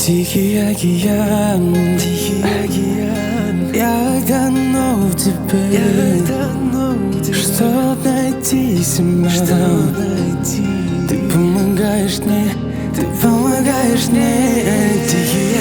Тихий океан, я тону в тебе, чтоб найти себя. Ты помогаешь мне, ты помогаешь мне. Тихий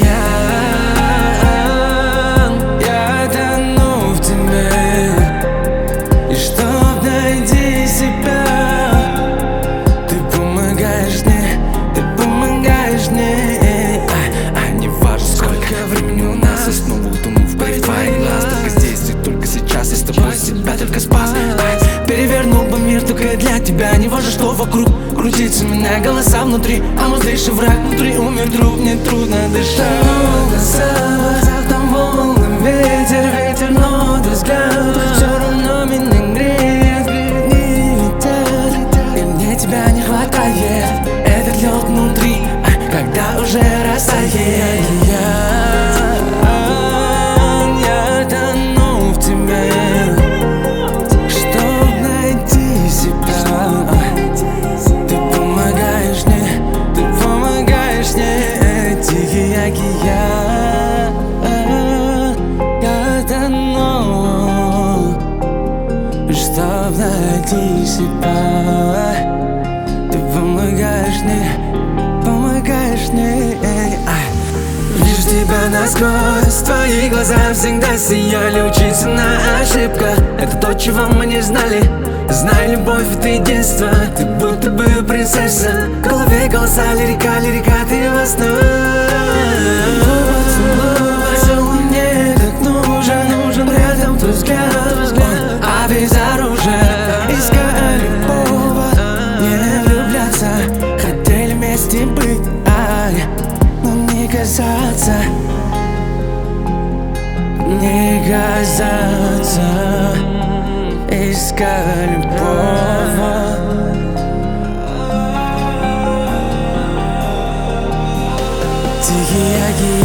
океан, я тону в тебе, и чтоб найти себя, ты помогаешь мне, ты помогаешь мне. Не важно, сколько времени у нас, я снова утону в твоих глаз. Только здесь и только сейчас я с тобой себя только спас. Перевернул бы мир только для тебя. Не важно, что вокруг крутится меня голоса внутри, а вот лишь враг внутри умер друг. Мне трудно дышать. Глазах там волны, ветер, но твой взгляд все равно меня греет. Не летят, и мне тебя не хватает. Этот лед внутри, когда уже растает. Я тону в тебе, чтоб найти себя. Ты помогаешь мне, ты помогаешь мне. Тихий океан, я тону, чтоб найти себя. Ты помогаешь мне, помогаешь мне. Вижу тебя насквозь, твои глаза всегда сияли. Учиться на ошибках, это то, чего мы не знали. Знай, любовь — это единство, ты будто бы принцесса. В голове голоса, лирика, ты во снах. Поцелуй мне так нужен, рядом твой взгляд, а безоружие. Искали повод не влюбляться, хотели вместе быть, но не казаться, не казаться. Искали повод. Тихий океан,